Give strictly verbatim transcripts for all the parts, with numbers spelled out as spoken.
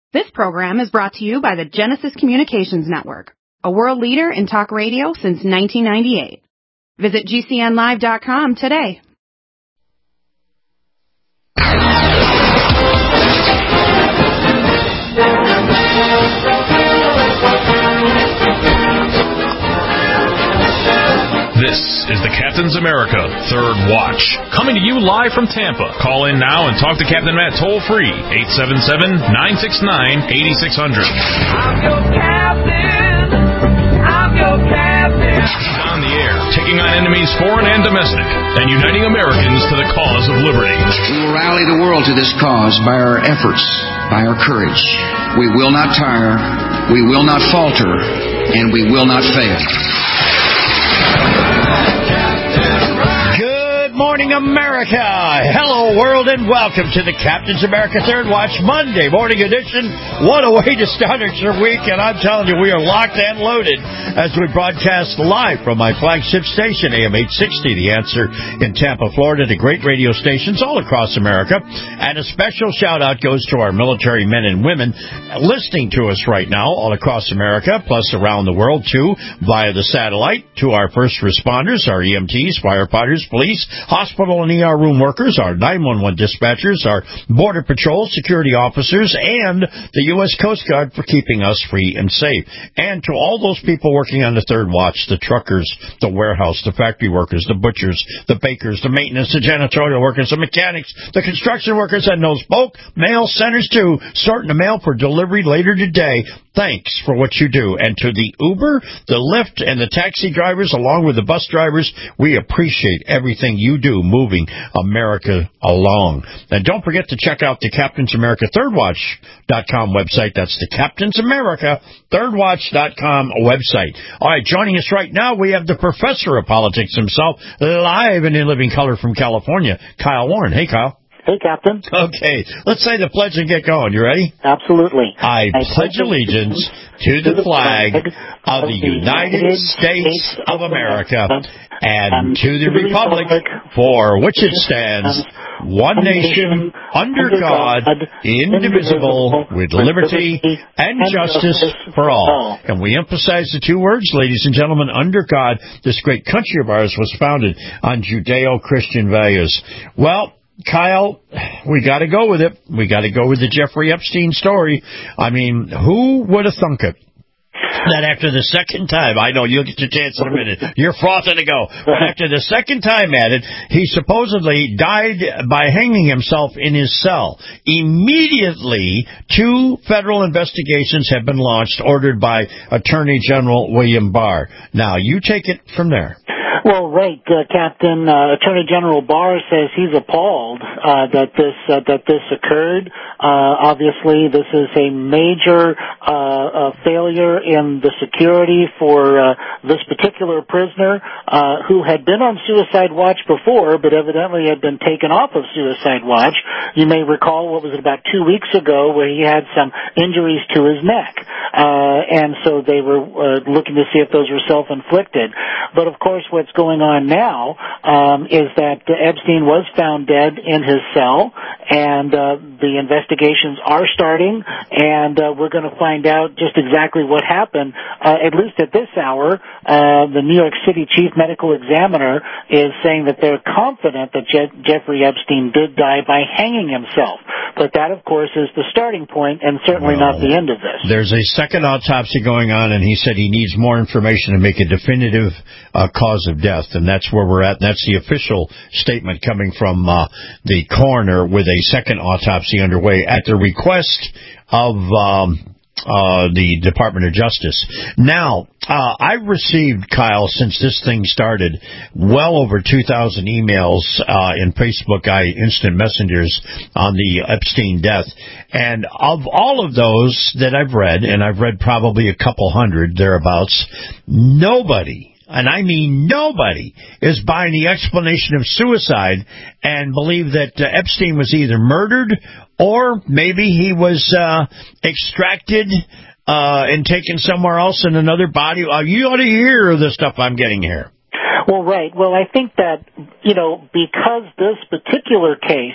This program is brought to you by the Genesis Communications Network, a world leader in talk radio since nineteen ninety-eight. Visit G C N live dot com today. This is the Captain's America Third Watch, coming to you live from Tampa. Call in now and talk to Captain Matt toll-free, eight seven seven, nine six nine, eight six zero zero. I'm your captain. I'm your captain. He's on the air, taking on enemies foreign and domestic, and uniting Americans to the cause of liberty. We will rally the world to this cause by our efforts, by our courage. We will not tire, we will not falter, and we will not fail. Good morning, America. Hello, world, and welcome to the Captain's America Third Watch Monday morning edition. What a way to start your week, and I'm telling you, we are locked and loaded as we broadcast live from my flagship station, A M eight sixty, The Answer in Tampa, Florida, to great radio stations all across America. And a special shout-out goes to our military men and women listening to us right now all across America, plus around the world, too, via the satellite, to our first responders, our E M Ts, firefighters, police, hospital and E R room workers, our nine one one dispatchers, our Border Patrol security officers, and the U S Coast Guard for keeping us free and safe. And to all those people working on the Third Watch, the truckers, the warehouse, the factory workers, the butchers, the bakers, the maintenance, the janitorial workers, the mechanics, the construction workers, and those bulk mail centers, too, sorting the mail for delivery later today. Thanks for what you do. And to the Uber, the Lyft, and the taxi drivers, along with the bus drivers, we appreciate everything you do moving America along. And don't forget to check out the Captain's America Third Watch dot com website. That's the Captain's America Third Watch dot com website. All right, joining us right now, we have the professor of politics himself, live and in living color from California, Kyle Warren. Hey, Kyle. Hey, Captain. Okay, let's say the pledge and get going. You ready? Absolutely. I, I pledge allegiance to the flag of the United States of America and to the republic for which it stands, one nation, under God, indivisible, with liberty and justice for all. And we emphasize the two words, ladies and gentlemen, under God. This great country of ours was founded on Judeo-Christian values. Well, Kyle, we got to go with it. We got to go with the Jeffrey Epstein story. I mean, who would have thunk it? That after the second time, I know you'll get your chance in a minute, you're frothing to go, but after the second time at it, he supposedly died by hanging himself in his cell. Immediately, two federal investigations have been launched, ordered by Attorney General William Barr. Now, you take it from there. Well, right, uh, Captain. Uh, Attorney General Barr says he's appalled uh, that this uh, that this occurred. Uh, obviously, this is a major uh, uh, failure in the security for uh, this particular prisoner uh, who had been on suicide watch before, but evidently had been taken off of suicide watch. You may recall, what was it, about two weeks ago, where he had some injuries to his neck, uh, and so they were uh, looking to see if those were self-inflicted. But of course, what's going on now um, is that uh, Epstein was found dead in his cell, and uh, the investigations are starting, and uh, we're going to find out just exactly what happened. Uh, at least at this hour, uh, the New York City chief medical examiner is saying that they're confident that Je- Jeffrey Epstein did die by hanging himself. But that, of course, is the starting point and certainly well, not the end of this. There's a second autopsy going on, and he said he needs more information to make a definitive uh, cause of death, and that's where we're at. That's the official statement coming from uh, the coroner, with a second autopsy underway at the request of um, uh, the Department of Justice. Now, uh, I've received, Kyle, since this thing started, well over two thousand emails uh, in Facebook I instant messengers on the Epstein death. And of all of those that I've read, and I've read probably a couple hundred thereabouts, nobody, and I mean nobody, is buying the explanation of suicide and believe that uh, Epstein was either murdered or maybe he was uh, extracted uh, and taken somewhere else in another body. Uh, you ought to hear the stuff I'm getting here. Well, right. Well, I think that, you know, because this particular case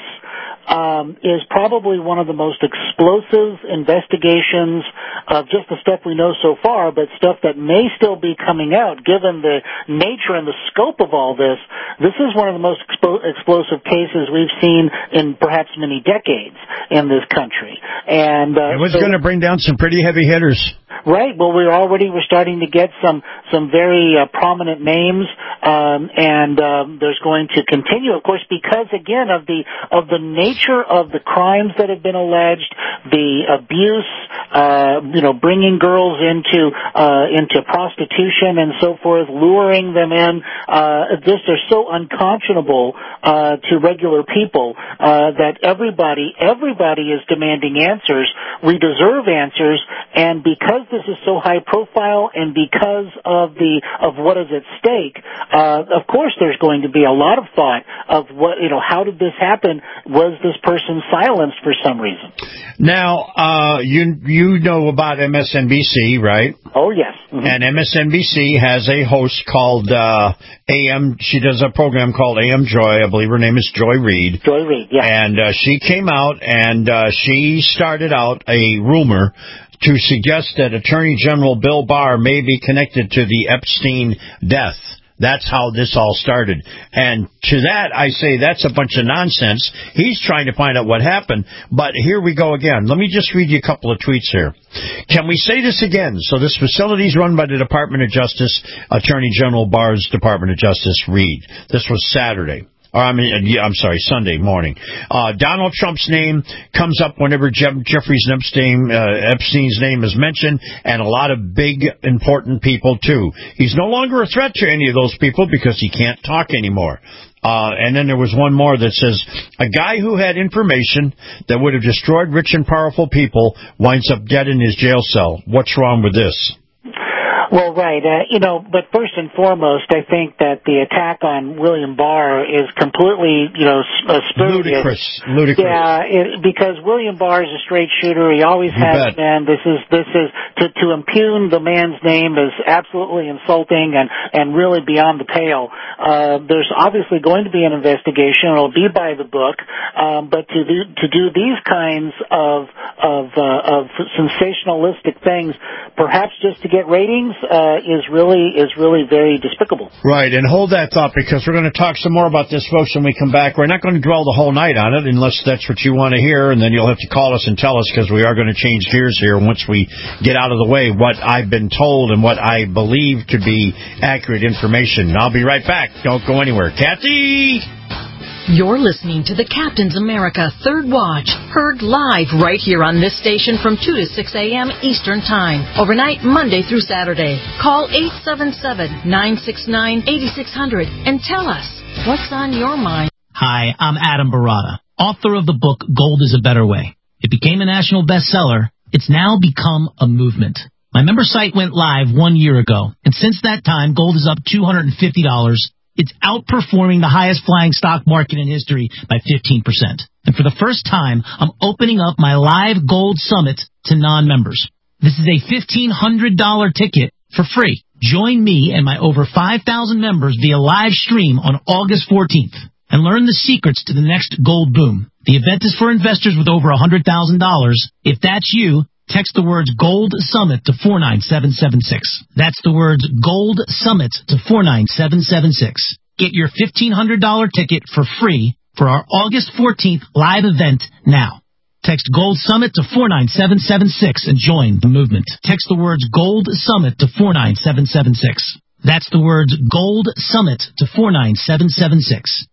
um, is probably one of the most explosive investigations of just the stuff we know so far, but stuff that may still be coming out, given the nature and the scope of all this. This is one of the most expo- explosive cases we've seen in perhaps many decades in this country. And uh, it was so, going to bring down some pretty heavy hitters. Right. Well, we're already we're starting to get some some very uh, prominent names, um, and um, there's going to continue, of course, because again of the of the nature of the crimes that have been alleged, the abuse, uh, you know, bringing girls into uh, into prostitution and so forth, luring them in. Uh, this are so unconscionable uh, to regular people uh, that everybody everybody is demanding answers. We deserve answers, and because this is so high profile and because of the of what is at stake, uh, of course there's going to be a lot of thought of what, you know, how did this happen? Was this person silenced for some reason? Now, uh, you you know about M S N B C, right? Oh, yes. Mm-hmm. And M S N B C has a host called uh, A M. She does a program called A M Joy. I believe her name is Joy Reid. Joy Reid, yeah. And uh, she came out and uh, she started out a rumor to suggest that Attorney General Bill Barr may be connected to the Epstein death. That's how this all started. And to that, I say that's a bunch of nonsense. He's trying to find out what happened. But here we go again. Let me just read you a couple of tweets here. Can we say this again? So this facility is run by the Department of Justice, Attorney General Barr's Department of Justice, Reid. This was Saturday. Or, I mean, I'm sorry, Sunday morning. Uh, Donald Trump's name comes up whenever Jeff- Jeffrey Epstein, uh, Epstein's name is mentioned, and a lot of big, important people, too. He's no longer a threat to any of those people because he can't talk anymore. Uh, and then there was one more that says, a guy who had information that would have destroyed rich and powerful people winds up dead in his jail cell. What's wrong with this? Well, right. Uh, you know, but first and foremost, I think that the attack on William Barr is completely, you know, uh, spurious. Ludicrous. Ludicrous. Yeah, it, because William Barr is a straight shooter. He always you has bet. been. This is this is to to impugn the man's name is absolutely insulting and and really beyond the pale. Uh, there's obviously going to be an investigation. It'll be by the book, um, but to do to do these kinds of of uh, of sensationalistic things, perhaps just to get ratings. Uh, is really is really very despicable. Right, and hold that thought because we're going to talk some more about this, folks, when we come back. We're not going to dwell the whole night on it unless that's what you want to hear, and then you'll have to call us and tell us because we are going to change gears here once we get out of the way what I've been told and what I believe to be accurate information. I'll be right back. Don't go anywhere. Kathy! You're listening to the Captain's America Third Watch, heard live right here on this station from two to six a.m. Eastern Time, overnight Monday through Saturday. Call eight seven seven, nine six nine, eight six zero zero and tell us what's on your mind. Hi, I'm Adam Barata, author of the book Gold is a Better Way. It became a national bestseller. It's now become a movement. My member site went live one year ago, and since that time, gold is up two hundred fifty dollars. It's outperforming the highest flying stock market in history by fifteen percent. And for the first time, I'm opening up my live gold summit to non-members. This is a fifteen hundred dollars ticket for free. Join me and my over five thousand members via live stream on August fourteenth and learn the secrets to the next gold boom. The event is for investors with over one hundred thousand dollars. If that's you, text the words Gold Summit to four nine seven seven six. That's the words Gold Summit to four nine seven seven six. Get your fifteen hundred dollars ticket for free for our August fourteenth live event now. Text Gold Summit to four nine seven seven six and join the movement. Text the words Gold Summit to four nine seven seven six. That's the words Gold Summit to four nine seven seven six.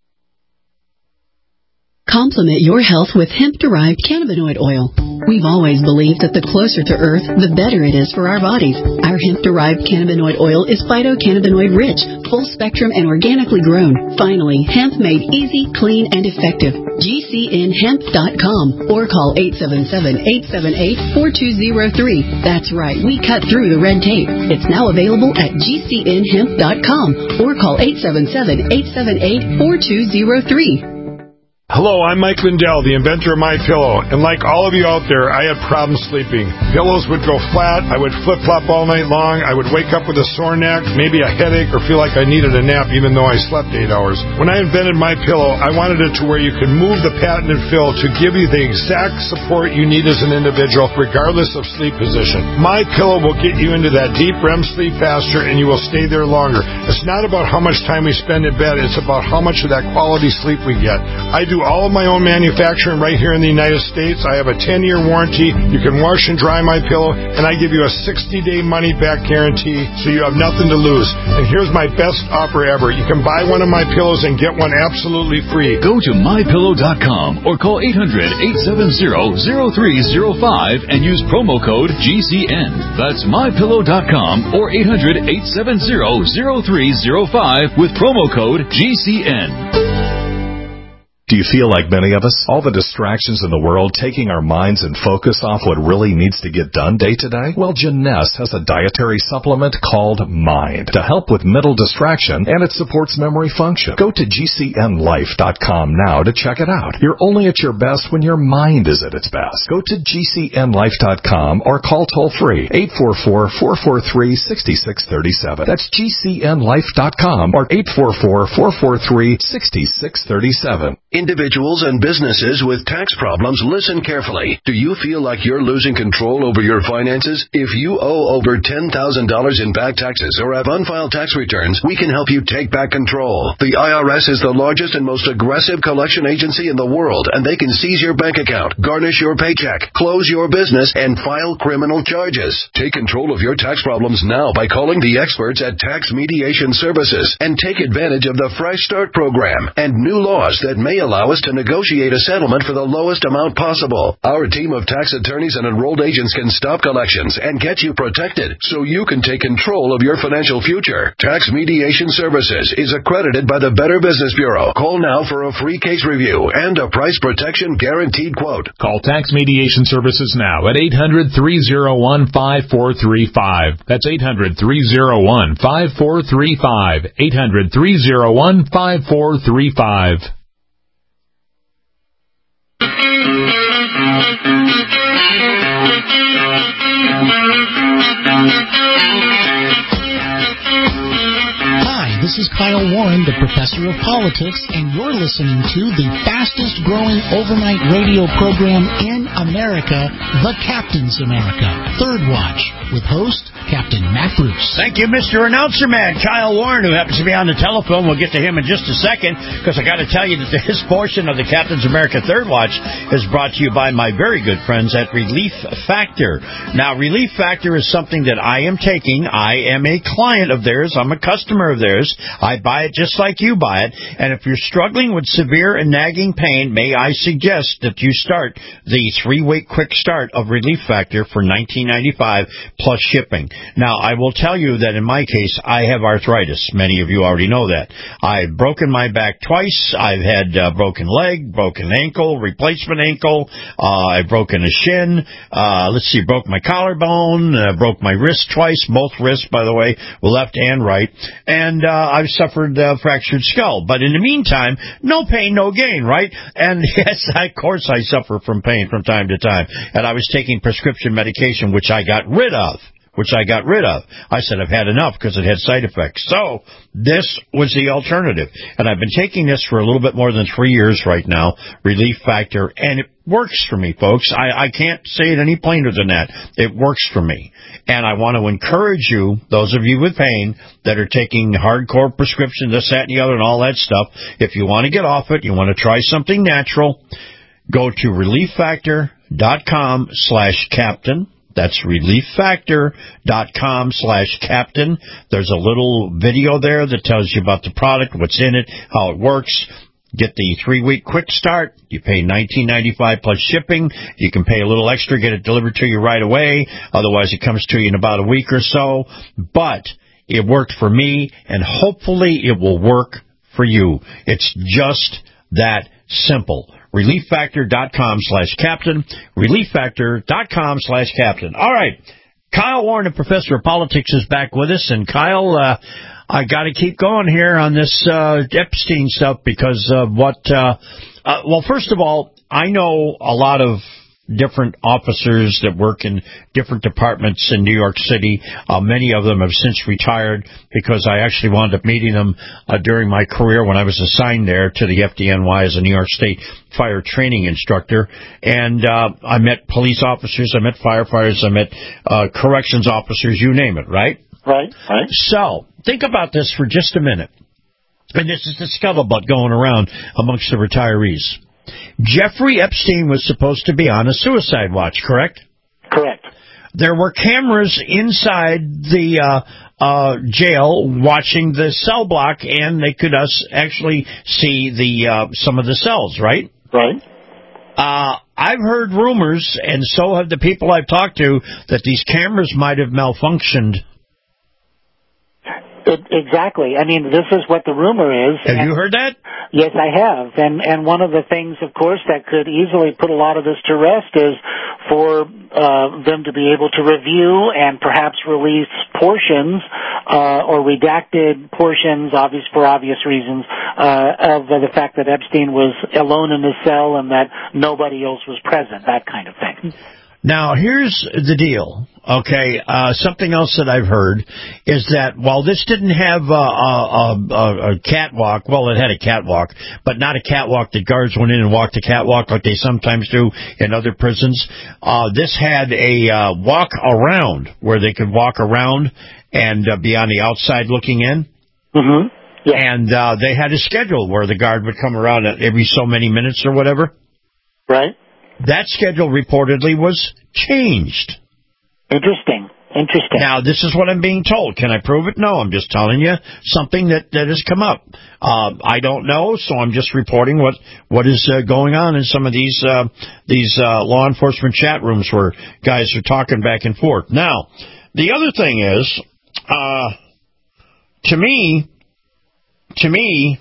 Complement your health with hemp-derived cannabinoid oil. We've always believed that the closer to Earth, the better it is for our bodies. Our hemp-derived cannabinoid oil is phytocannabinoid-rich, full-spectrum, and organically grown. Finally, hemp made easy, clean, and effective. G C N hemp dot com or call eight seven seven, eight seven eight, four two zero three. That's right, we cut through the red tape. It's now available at G C N hemp dot com or call eight seven seven, eight seven eight, four two zero three. Hello, I'm Mike Lindell, the inventor of MyPillow, and like all of you out there, I had problems sleeping. Pillows would go flat, I would flip-flop all night long, I would wake up with a sore neck, maybe a headache, or feel like I needed a nap even though I slept eight hours. When I invented MyPillow, I wanted it to where you could move the patented fill to give you the exact support you need as an individual, regardless of sleep position. MyPillow will get you into that deep R E M sleep faster, and you will stay there longer. It's not about how much time we spend in bed, it's about how much of that quality sleep we get. I do all of my own manufacturing right here in the United States. I have a ten-year warranty. You can wash and dry MyPillow, and I give you a sixty-day money-back guarantee, so you have nothing to lose. And here's my best offer ever. You can buy one of my pillows and get one absolutely free. Go to my pillow dot com or call eight hundred, eight seven zero, zero three zero five and use promo code G C N. That's my pillow dot com or eight hundred, eight seven zero, zero three zero five with promo code G C N. Do you feel like many of us? All the distractions in the world taking our minds and focus off what really needs to get done day to day? Well, Jeunesse has a dietary supplement called Mind to help with mental distraction, and it supports memory function. Go to G C N life dot com now to check it out. You're only at your best when your mind is at its best. Go to G C N life dot com or call toll-free eight four four, four four three, six six three seven. That's G C N life dot com or eight four four, four four three, six six three seven. Individuals and businesses with tax problems, listen carefully. Do you feel like you're losing control over your finances? If you owe over ten thousand dollars in back taxes or have unfiled tax returns, we can help you take back control. The I R S is the largest and most aggressive collection agency in the world, and they can seize your bank account, garnish your paycheck, close your business, and file criminal charges. Take control of your tax problems now by calling the experts at Tax Mediation Services and take advantage of the Fresh Start program and new laws that may allow us to negotiate a settlement for the lowest amount possible. Our team of tax attorneys and enrolled agents can stop collections and get you protected so you can take control of your financial future. Tax Mediation Services is accredited by the Better Business Bureau. Call now for a free case review and a price protection guaranteed quote. Call Tax Mediation Services now at eight hundred, three oh one, five four three five. That's eight hundred, three oh one, five four three five. eight hundred, three oh one, five four three five. Hi, this is Kyle Warren, the Professor of Politics, and you're listening to the fastest growing overnight radio program in America, The Captain's America, Third Watch, with host Captain Matt Bruce. Thank you, Mister Announcer Man, Kyle Warren, who happens to be on the telephone. We'll get to him in just a second, because I got to tell you that this portion of the Captain's America Third Watch is brought to you by my very good friends at Relief Factor. Now, Relief Factor is something that I am taking. I am a client of theirs. I'm a customer of theirs. I buy it just like you buy it. And if you're struggling with severe and nagging pain, may I suggest that you start the three-week quick start of Relief Factor for nineteen ninety-five dollars plus shipping. Now, I will tell you that in my case, I have arthritis. Many of you already know that. I've broken my back twice. I've had uh, broken leg, broken ankle, replacement ankle. Uh, I've broken a shin. Uh, let's see, broke my collarbone, uh, broke my wrist twice, both wrists, by the way, left and right. And uh, I've suffered a fractured skull. But in the meantime, no pain, no gain, right? And yes, of course I suffer from pain from time to time. And I was taking prescription medication, which I got rid of. which I got rid of. I said I've had enough because it had side effects. So this was the alternative. And I've been taking this for a little bit more than three years right now, Relief Factor, and it works for me, folks. I, I can't say it any plainer than that. It works for me. And I want to encourage you, those of you with pain that are taking hardcore prescription, this, that, and the other, and all that stuff, if you want to get off it, you want to try something natural, go to relief factor dot com slash captain. That's relief factor dot com slash captain. There's a little video there that tells you about the product, what's in it, how it works. Get the three-week quick start. You pay nineteen ninety-five plus shipping. You can pay a little extra, get it delivered to you right away. Otherwise, it comes to you in about a week or so. But it worked for me, and hopefully it will work for you. It's just that simple. relief factor dot com slash captain. relief factor dot com slash captain. All right. Kyle Warren, the Professor of Politics, is back with us. And, Kyle, uh, I got to keep going here on this uh, Epstein stuff because of what, uh, uh, well, first of all, I know a lot of different officers that work in different departments in New York City. Uh, many of them have since retired because I actually wound up meeting them uh, during my career when I was assigned there to the F D N Y as a New York State fire training instructor. And uh, I met police officers, I met firefighters, I met uh, corrections officers, you name it, right? Right, right. So, think about this for just a minute. And this is the scuttlebutt going around amongst the retirees. Jeffrey Epstein was supposed to be on a suicide watch, correct? Correct. There were cameras inside the uh, uh, jail watching the cell block, and they could us actually see the uh, some of the cells, right? Right. Uh, I've heard rumors, and so have the people I've talked to, that these cameras might have malfunctioned. It, exactly. I mean, this is what the rumor is. Have and, you heard that? Yes, I have. And and one of the things, of course, that could easily put a lot of this to rest is for uh, them to be able to review and perhaps release portions uh, or redacted portions, obvious for obvious reasons, uh, of the fact that Epstein was alone in his cell and that nobody else was present, that kind of thing. Now, here's the deal, okay? Uh, something else that I've heard is that while this didn't have a, a, a, a catwalk, well, it had a catwalk, but not a catwalk that guards went in and walked the catwalk like they sometimes do in other prisons. Uh, this had a uh, walk around where they could walk around and uh, be on the outside looking in. Mm-hmm. Yeah. And uh, they had a schedule where the guard would come around every so many minutes or whatever. Right. That schedule reportedly was changed. Interesting. Interesting. Now, this is what I'm being told. Can I prove it? No, I'm just telling you something that, that has come up. Uh, I don't know, so I'm just reporting what, what is uh, going on in some of these uh, these uh, law enforcement chat rooms where guys are talking back and forth. Now, the other thing is, uh, to me, to me,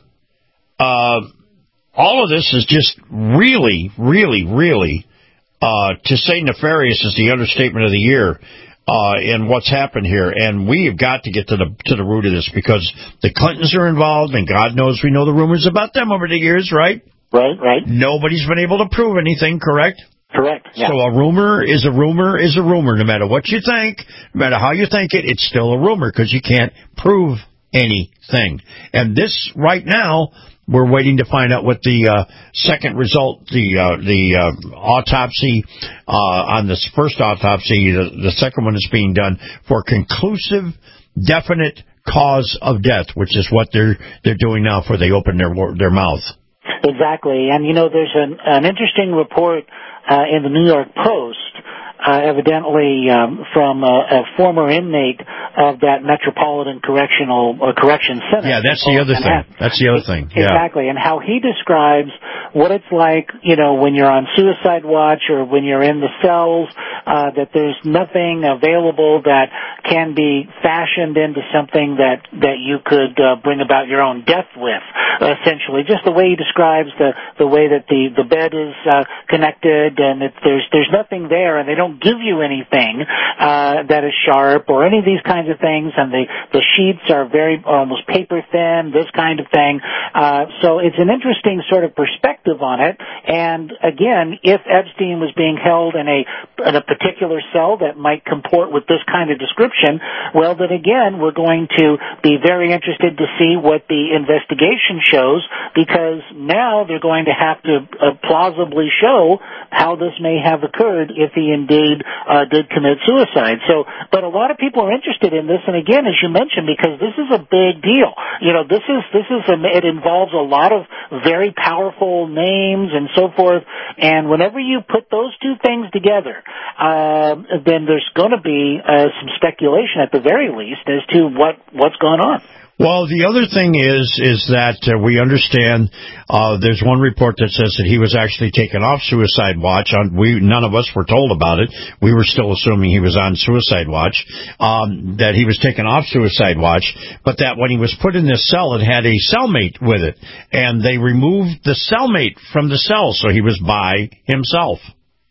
uh, all of this is just really, really, really, uh, to say nefarious is the understatement of the year, uh, in what's happened here. And we have got to get to the, to the root of this because the Clintons are involved and God knows we know the rumors about them over the years, right? Right, right. Nobody's been able to prove anything, correct? Correct. Yeah. So a rumor is a rumor is a rumor. No matter what you think, no matter how you think it, it's still a rumor because you can't prove anything. And this right now, we're waiting to find out what the uh, second result, the uh, the uh, autopsy uh, on this first autopsy, the, the second one is being done for conclusive, definite cause of death, which is what they're they're doing now before they open their their mouth. Exactly, and you know, there's an an interesting report uh, in the New York Post. Uh, evidently um, from a, a former inmate of that Metropolitan Correctional uh, Correction Center. Yeah, that's the other thing. That's the other thing. Yeah. Exactly, and how he describes what it's like, you know, when you're on suicide watch or when you're in the cells, uh, that there's nothing available that can be fashioned into something that, that you could uh, bring about your own death with, essentially. Just the way he describes the, the way that the, the bed is uh, connected and it, there's, there's nothing there and they don't give you anything uh, that is sharp or any of these kinds of things, and the, the sheets are very almost paper thin, this kind of thing. Uh, so it's an interesting sort of perspective on it. And again, if Epstein was being held in a in a particular cell that might comport with this kind of description, well, then again, we're going to be very interested to see what the investigation shows, because now they're going to have to uh, plausibly show how this may have occurred if he indeed uh, did commit suicide. So, but a lot of people are interested in this, and again, as you mentioned, because this is a big deal. You know, this is this is a, it involves a lot of very powerful names and so forth. And whenever you put those two things together, uh, then there's going to be uh, some speculation at the very least as to what what's going on. Well, the other thing is is that uh, we understand uh, there's one report that says that he was actually taken off suicide watch. On, we none of us were told about it. We were still assuming he was on suicide watch, um, that he was taken off suicide watch, but that when he was put in this cell, it had a cellmate with it, and they removed the cellmate from the cell, so he was by himself.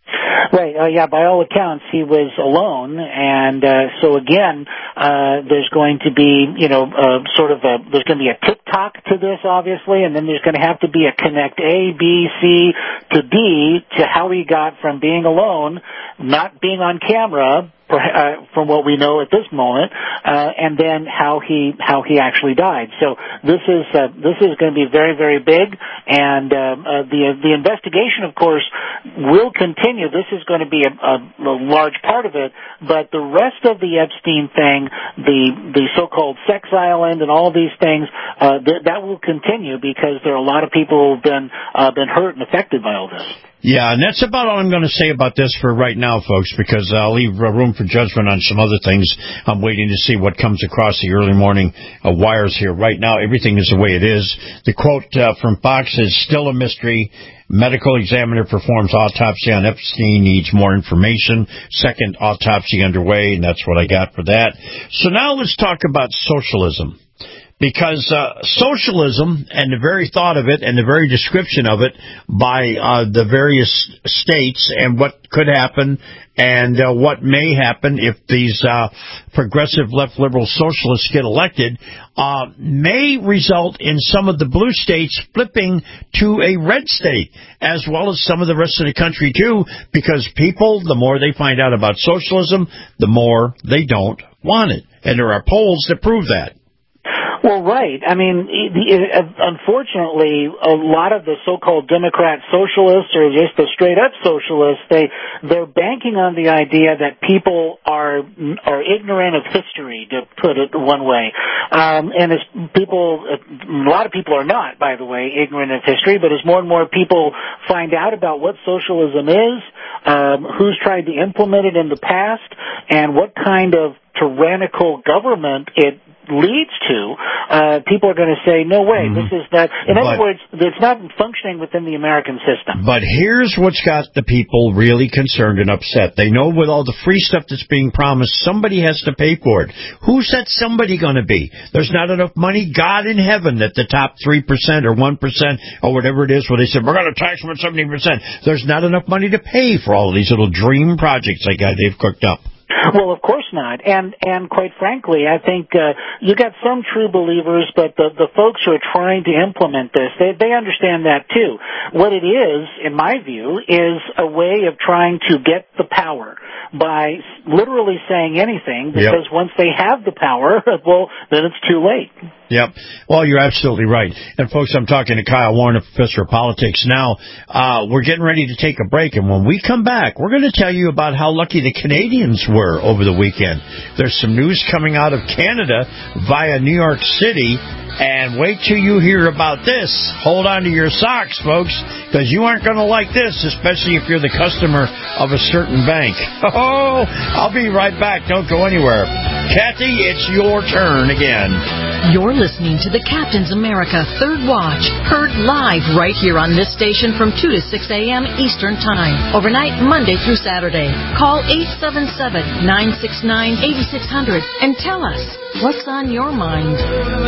Right. Uh, yeah. By all accounts, he was alone, and uh, so again, uh, there's going to be, you know, uh, sort of a there's going to be a TikTok to this, obviously, and then there's going to have to be a connect A, B, C to D to how he got from being alone, not being on camera, Uh, from what we know at this moment, uh, and then how he how he actually died. So this is uh, this is going to be very, very big, and uh, uh, the the investigation, of course, will continue. This is going to be a, a, a large part of it, but the rest of the Epstein thing, the the so-called sex island, and all of these things, uh, th- that will continue because there are a lot of people who've been uh, been hurt and affected by all this. Yeah, and that's about all I'm going to say about this for right now, folks, because I'll leave room for judgment on some other things. I'm waiting to see what comes across the early morning uh, wires here. Right now, everything is the way it is. The quote uh, from Fox is, still a mystery. Medical examiner performs autopsy on Epstein, needs more information. Second autopsy underway, and that's what I got for that. So now let's talk about socialism. Because uh, socialism and the very thought of it and the very description of it by uh, the various states and what could happen and uh, what may happen if these uh, progressive left liberal socialists get elected uh, may result in some of the blue states flipping to a red state, as well as some of the rest of the country too, because people, the more they find out about socialism, the more they don't want it. And there are polls that prove that. Well, right. I mean, the, unfortunately, a lot of the so-called Democrat socialists or just the straight-up socialists, they, they're banking on the idea that people are are ignorant of history, to put it one way. Um, and as people, a lot of people are not, by the way, ignorant of history, but as more and more people find out about what socialism is, um, who's tried to implement it in the past, and what kind of tyrannical government it leads to, uh, people are going to say, no way, mm-hmm. this is not, in but, other words, it's not functioning within the American system. But here's what's got the people really concerned and upset. They know with all the free stuff that's being promised, somebody has to pay for it. Who's that somebody going to be? There's not enough money. God in heaven that the top three percent or one percent or whatever it is where they said, we're going to tax them at seventy percent. There's not enough money to pay for all of these little dream projects they got, they've cooked up. Well, of course not. And and quite frankly, I think uh, you got some true believers, but the the folks who are trying to implement this, they they understand that too. What it is, in my view, is a way of trying to get the power by literally saying anything, because yep. once they have the power, well, then it's too late. Yep. Well, you're absolutely right. And, folks, I'm talking to Kyle Warren, a professor of politics. Now, uh, we're getting ready to take a break, and when we come back, we're going to tell you about how lucky the Canadians were over the weekend. There's some news coming out of Canada via New York City, and wait till you hear about this. Hold on to your socks, folks, because you aren't going to like this, especially if you're the customer of a certain bank. Oh, I'll be right back. Don't go anywhere. Kathy, it's your turn again. You're listening to the Captain's America Third Watch, heard live right here on this station from two to six a.m. Eastern Time, overnight Monday through Saturday. Call eight seven seven, nine six nine, eight six zero zero and tell us what's on your mind.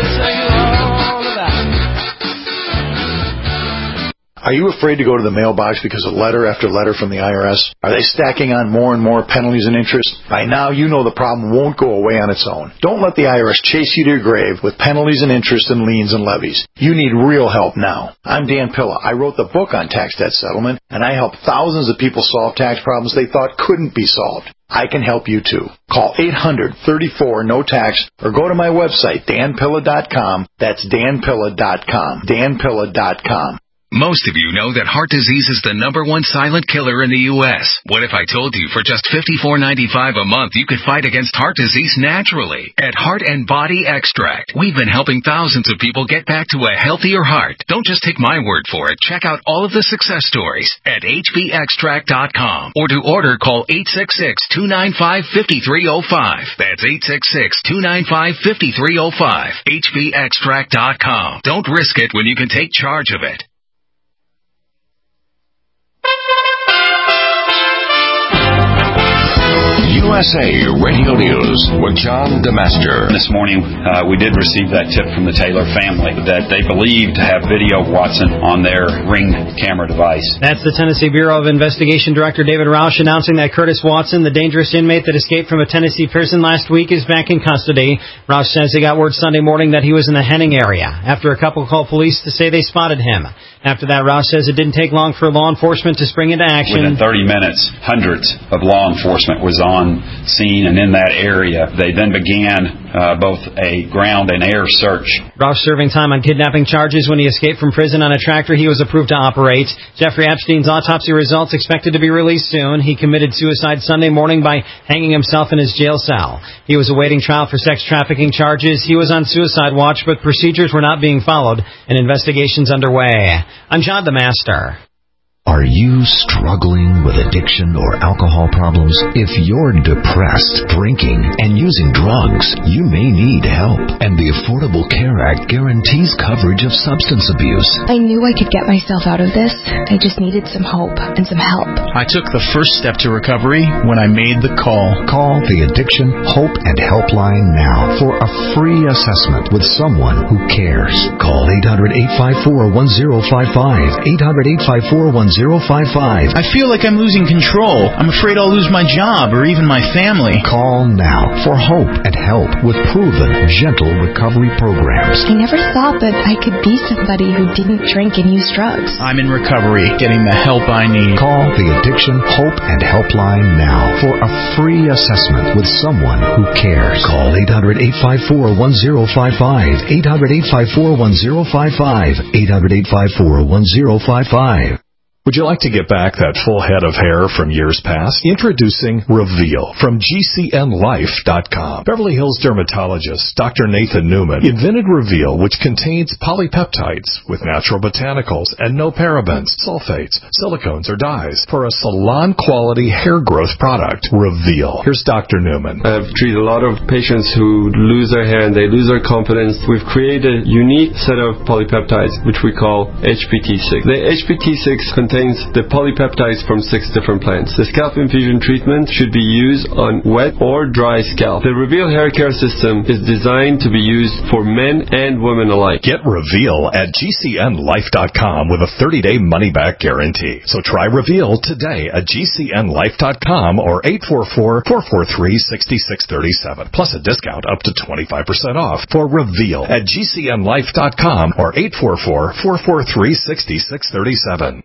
Are you afraid to go to the mailbox because of letter after letter from the I R S? Are they stacking on more and more penalties and interest? By now, you know the problem won't go away on its own. Don't let the I R S chase you to your grave with penalties and interest and liens and levies. You need real help now. I'm Dan Pilla. I wrote the book on tax debt settlement, and I help thousands of people solve tax problems they thought couldn't be solved. I can help you too. Call eight hundred, thirty-four, no tax or go to my website, dan pilla dot com. That's dan pilla dot com. dan pilla dot com. Most of you know that heart disease is the number one silent killer in the U S What if I told you for just fifty-four ninety-five a month you could fight against heart disease naturally? At Heart and Body Extract, we've been helping thousands of people get back to a healthier heart. Don't just take my word for it. Check out all of the success stories at h b extract dot com. Or to order, call eight six six, two nine five, five three zero five. That's eight six six, two nine five, five three zero five. h b extract dot com. Don't risk it when you can take charge of it. You U S A Radio News with John DeMaster. This morning, uh, we did receive that tip from the Taylor family that they believe to have video of Watson on their Ring camera device. That's the Tennessee Bureau of Investigation Director David Roush announcing that Curtis Watson, the dangerous inmate that escaped from a Tennessee prison last week, is back in custody. Roush says he got word Sunday morning that he was in the Henning area after a couple called police to say they spotted him. After that, Roush says it didn't take long for law enforcement to spring into action. Within thirty minutes, hundreds of law enforcement was on scene and in that area. They then began uh, both a ground and air search. Roush serving time on kidnapping charges when he escaped from prison on a tractor he was approved to operate. Jeffrey Epstein's autopsy results expected to be released soon. He committed suicide Sunday morning by hanging himself in his jail cell. He was awaiting trial for sex trafficking charges. He was on suicide watch, but procedures were not being followed and investigations underway. I'm John DeMaster. Are you struggling with addiction or alcohol problems? If you're depressed, drinking, and using drugs, you may need help. And the Affordable Care Act guarantees coverage of substance abuse. I knew I could get myself out of this. I just needed some hope and some help. I took the first step to recovery when I made the call. Call the Addiction Hope and Helpline now for a free assessment with someone who cares. Call eight hundred, eight five four, one zero five five, eight hundred, eight five four, one zero five five. I feel like I'm losing control. I'm afraid I'll lose my job or even my family. Call now for hope and help with proven, gentle recovery programs. I never thought that I could be somebody who didn't drink and use drugs. I'm in recovery, getting the help I need. Call the Addiction Hope and Helpline now for a free assessment with someone who cares. Call eight hundred, eight five four, one zero five five, eight hundred, eight five four, one zero five five, eight hundred, eight five four, one zero five five. Would you like to get back that full head of hair from years past? Introducing Reveal from G C N Life dot com. Beverly Hills dermatologist Doctor Nathan Newman invented Reveal, which contains polypeptides with natural botanicals and no parabens, sulfates, silicones, or dyes for a salon-quality hair growth product. Reveal. Here's Doctor Newman. I've treated a lot of patients who lose their hair and they lose their confidence. We've created a unique set of polypeptides, which we call H P T six. The H P T six contains the polypeptides from six different plants. The scalp infusion treatment should be used on wet or dry scalp. The Reveal hair care system is designed to be used for men and women alike. Get Reveal at G C N Life dot com with a thirty-day money-back guarantee. So try Reveal today at G C N Life dot com or eight four four, four four three, six six three seven. Plus a discount up to twenty-five percent off for Reveal at G C N Life dot com or eight four four, four four three, six six three seven.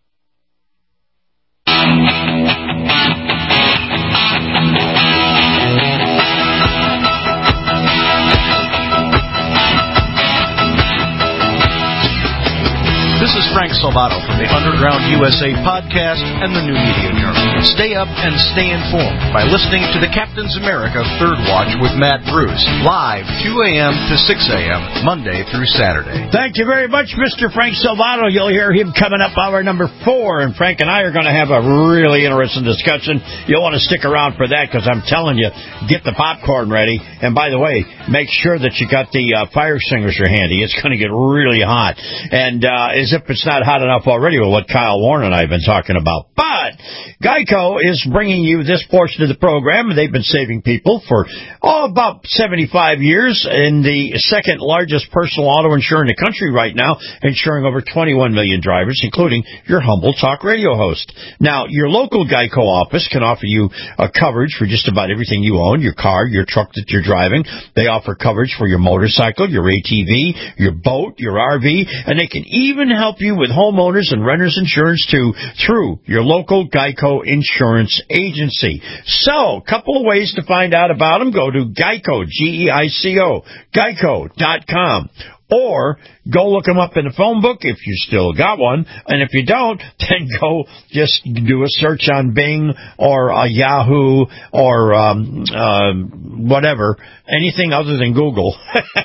This is Frank Salvato from the Underground U S A podcast and the New Media Journal. Stay up and stay informed by listening to the Captain's America Third Watch with Matt Bruce, live two a.m. to six a.m. Monday through Saturday. Thank you very much, Mister Frank Salvato. You'll hear him coming up hour number four, and Frank and I are going to have a really interesting discussion. You'll want to stick around for that because I'm telling you, get the popcorn ready. And by the way, make sure that you got the uh, fire extinguisher handy. It's going to get really hot. And uh, as if it's not hot enough already with what Kyle Warren and I have been talking about. But Geico is bringing you this portion of the program. They've been saving people for, oh, about seventy-five years, and the second largest personal auto insurer in the country right now, insuring over twenty-one million drivers, including your humble talk radio host. Now, your local Geico office can offer you a coverage for just about everything you own, your car, your truck that you're driving. They offer coverage for your motorcycle, your A T V, your boat, your R V, and they can even help you with homeowners and renters insurance too through your local Geico insurance agency. So, a couple of ways to find out about them. Go to Geico, G E I C O, geico dot com. Or go look them up in the phone book if you still got one. And if you don't, then go just do a search on Bing or uh, Yahoo or um, uh, whatever, anything other than Google,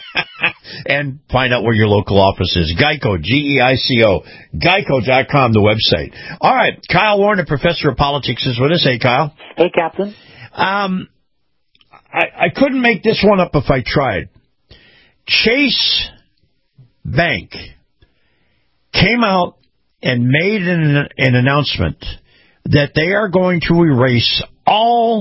and find out where your local office is. Geico, G E I C O, geico dot com, the website. All right, Kyle Warren, a professor of politics, is with us. Hey, Kyle. Hey, Captain. Um, I, I couldn't make this one up if I tried. Chase Bank came out and made an, an announcement that they are going to erase all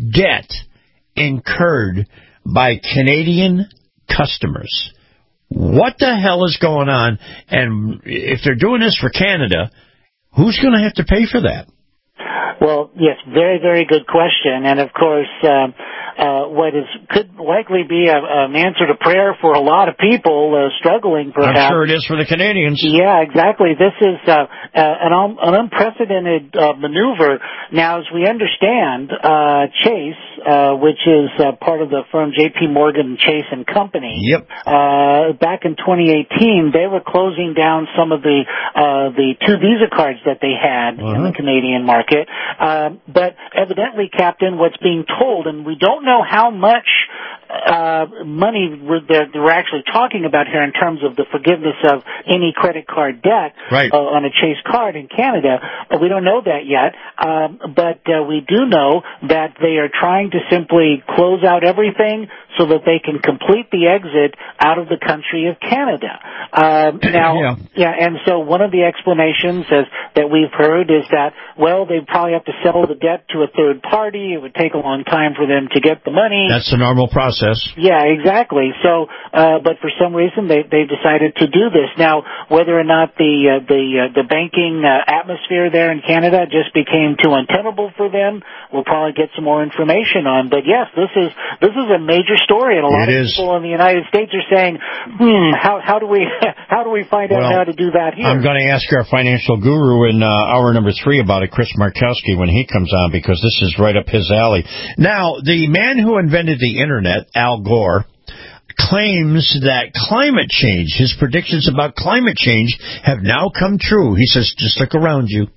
debt incurred by Canadian customers. What the hell is going on? And if they're doing this for Canada, who's going to have to pay for that? Well, yes, very, very good question. And, of course, uh, uh, what is could likely be a, an answer to prayer for a lot of people uh, struggling, perhaps. I'm sure it is for the Canadians. Yeah, exactly. This is uh, uh, an, um, an unprecedented uh, maneuver. Now, as we understand, uh, Chase, uh, which is uh, part of the firm J P. Morgan Chase and Company, yep. uh, back in twenty eighteen, they were closing down some of the uh, the two Visa cards that they had uh-huh. in the Canadian market. Um, but evidently, Captain, what's being told, and we don't know how much uh, money we're, they're, we're actually talking about here in terms of the forgiveness of any credit card debt right. uh, on a Chase card in Canada. But we don't know that yet. Um, but uh, we do know that they are trying to simply close out everything so that they can complete the exit out of the country of Canada. Um, now, yeah. yeah, and so one of the explanations is, that we've heard is that, well, they probably have to sell the debt to a third party. It would take a long time for them to get the money. That's the normal process. Yeah, exactly. So, uh, but for some reason they they decided to do this. Now, whether or not the uh, the uh, the banking uh, atmosphere there in Canada just became too untenable for them, we'll probably get some more information on. But yes, this is this is a major story, and a lot it of is. people in the United States are saying, "Hmm, how how do we how do we find out well, how to do that here?" I'm going to ask our financial guru in uh, hour number three about it, Chris Markowski, when he comes on, because this is right up his alley. Now, the man who invented the Internet, Al Gore, claims that climate change, his predictions about climate change, have now come true. He says, just look around you.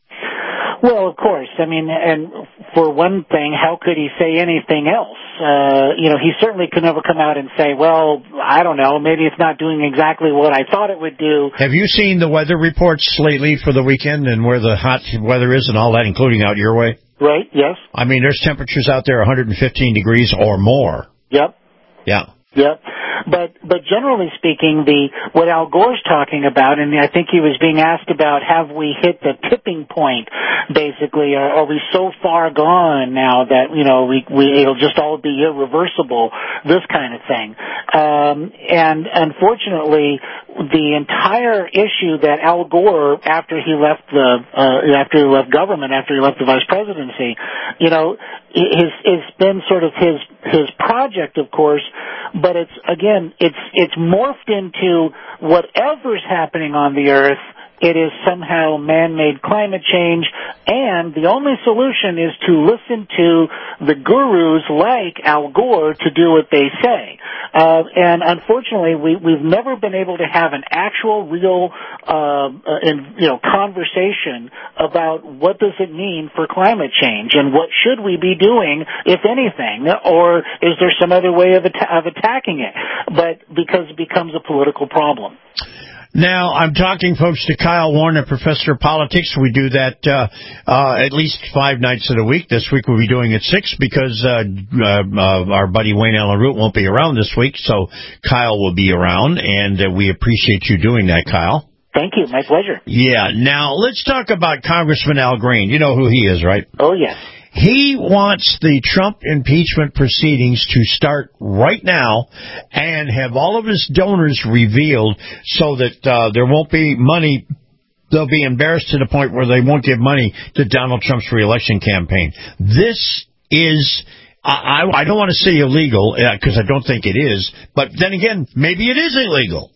Well, of course. I mean, and for one thing, how could he say anything else? Uh, you know, he certainly could never come out and say, well, I don't know, maybe it's not doing exactly what I thought it would do. Have you seen the weather reports lately for the weekend and where the hot weather is and all that, including out your way? Right, yes. I mean, there's temperatures out there one hundred fifteen degrees or more. Yep. Yeah. Yep. But but generally speaking, the what Al Gore's talking about, and I think he was being asked about, have we hit the tipping point, basically, or are we so far gone now that, you know, we, we it'll just all be irreversible, this kind of thing. Um, and unfortunately, the entire issue that Al Gore, after he left the uh, after he left government, after he left the vice presidency, you know, is is been sort of his his project, of course, but it's again it's it's morphed into whatever's happening on the earth. It is somehow man-made climate change, and the only solution is to listen to the gurus like Al Gore to do what they say. Uh, and unfortunately, we, we've never been able to have an actual, real, uh, in, you know, conversation about what does it mean for climate change and what should we be doing, if anything, or is there some other way of, atta- of attacking it? But because it becomes a political problem. Now, I'm talking, folks, to Kyle Warren, a professor of politics. We do that uh, uh, at least five nights of the week. This week we'll be doing it six because uh, uh, uh, our buddy Wayne Allen Root won't be around this week, so Kyle will be around, and uh, we appreciate you doing that, Kyle. Thank you. My pleasure. Yeah. Now, let's talk about Congressman Al Green. You know who he is, right? Oh, yes. He wants the Trump impeachment proceedings to start right now and have all of his donors revealed so that uh, there won't be money. They'll be embarrassed to the point where they won't give money to Donald Trump's reelection campaign. This is, I, I don't want to say illegal because uh, I don't think it is, but then again, maybe it is illegal.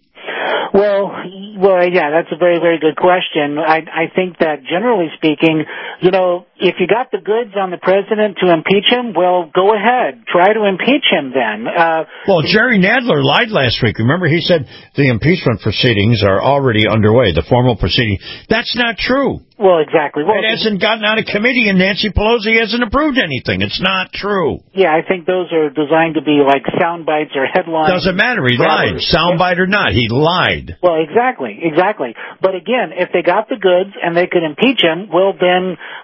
Well, well, yeah, that's a very, very good question. I, I think that generally speaking, you know, if you got the goods on the president to impeach him, well, go ahead. Try to impeach him then. Uh, well, Jerry Nadler lied last week. Remember, he said the impeachment proceedings are already underway, the formal proceedings. That's not true. Well, exactly. Well, it hasn't gotten out of committee, and Nancy Pelosi hasn't approved anything. It's not true. Yeah, I think those are designed to be like sound bites or headlines. Doesn't matter. He lied. Sound bite or not, he lied. Well, exactly, exactly. But again, if they got the goods and they could impeach him, well, then, then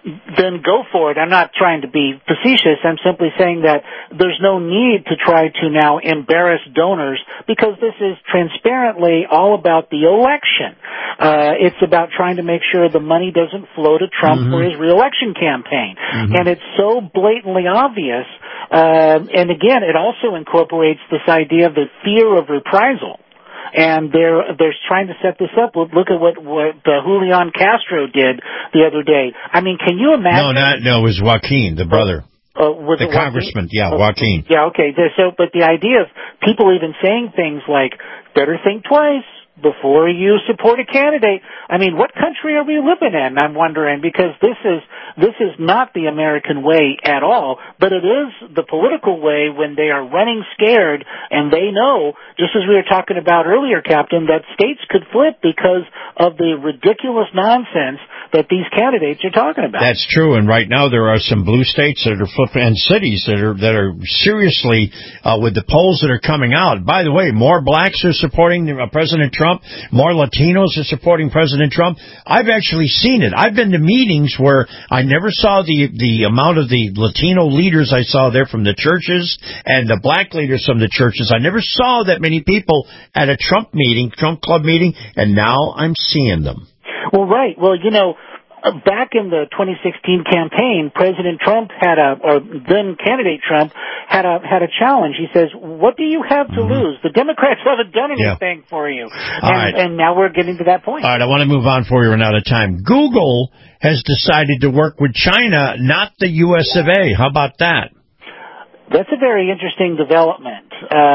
then go for it. I'm not trying to be facetious. I'm simply saying that there's no need to try to now embarrass donors because this is transparently all about the election. Uh, it's about trying to make sure the money doesn't flow to Trump mm-hmm. for his reelection campaign. Mm-hmm. And it's so blatantly obvious. Uh, and again, it also incorporates this idea of the fear of reprisal. And they're they're trying to set this up. Look at what what uh, Julian Castro did the other day. I mean, can you imagine? No, not no. It was Joaquin, the brother, uh, was the congressman. Yeah, uh, Joaquin. Yeah, okay. So, but the idea of people even saying things like, "Better think twice before you support a candidate." I mean, what country are we living in? I'm wondering, because this is this is not the American way at all, but it is the political way when they are running scared and they know, just as we were talking about earlier, Captain, that states could flip because of the ridiculous nonsense that these candidates are talking about. That's true, and right now there are some blue states that are flipping, and cities that are that are seriously uh, with the polls that are coming out. By the way, more blacks are supporting uh, President Trump. More Latinos are supporting President Trump. I've actually seen it. I've been to meetings where I never saw the the amount of the Latino leaders I saw there from the churches and the black leaders from the churches. I never saw that many people at a Trump meeting, Trump Club meeting, and now I'm seeing them. Well, right. Well, you know, back in the twenty sixteen campaign, President Trump had a, or then candidate Trump had a had a challenge. He says, "What do you have to mm-hmm. lose? The Democrats haven't done anything yeah. for you." All and, right. and now we're getting to that point. All right, I want to move on before we run out of time. Google has decided to work with China, not the U S of A. How about that? That's a very interesting development